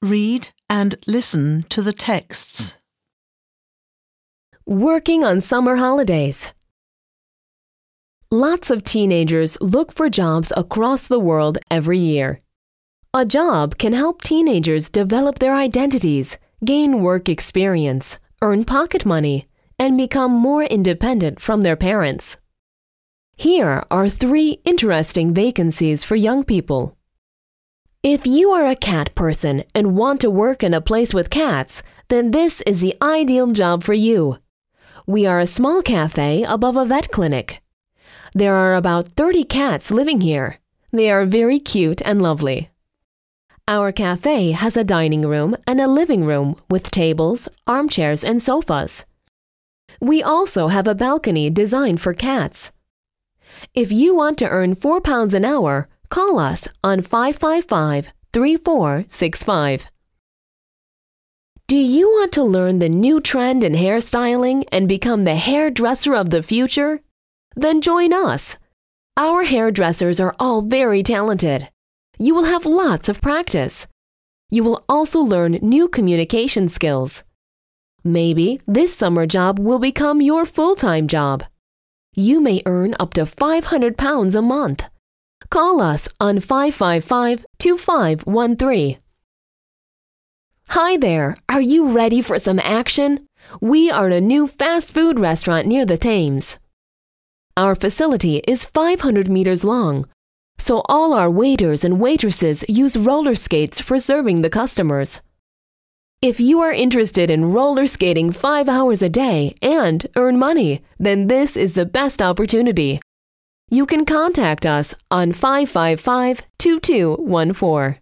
Read and listen to the texts. Working on summer holidays. Lots of teenagers look for jobs across the world every year. A job can help teenagers develop their identities, gain work experience, earn pocket money, and become more independent from their parents. Here are 3 interesting vacancies for young people. If you are a cat person and want to work in a place with cats, then this is the ideal job for you. We are a small cafe above a vet clinic. There are about 30 cats living here. They are very cute and lovely. Our cafe has a dining room and a living room with tables, armchairs, and sofas. We also have a balcony designed for cats. If you want to earn £4 an hour, call us on 555-3465. Do you want to learn the new trend in hairstyling and become the hairdresser of the future? Then join us. Our hairdressers are all very talented. You will have lots of practice. You will also learn new communication skills. Maybe this summer job will become your full-time job. You may earn up to £500 a month. Call us on 555-2513. Hi there, are you ready for some action? We are a new fast food restaurant near the Thames. Our facility is 500 meters long, so all our waiters and waitresses use roller skates for serving the customers. If you are interested in roller skating 5 hours a day and earn money, then this is the best opportunity. You can contact us on 555-2214.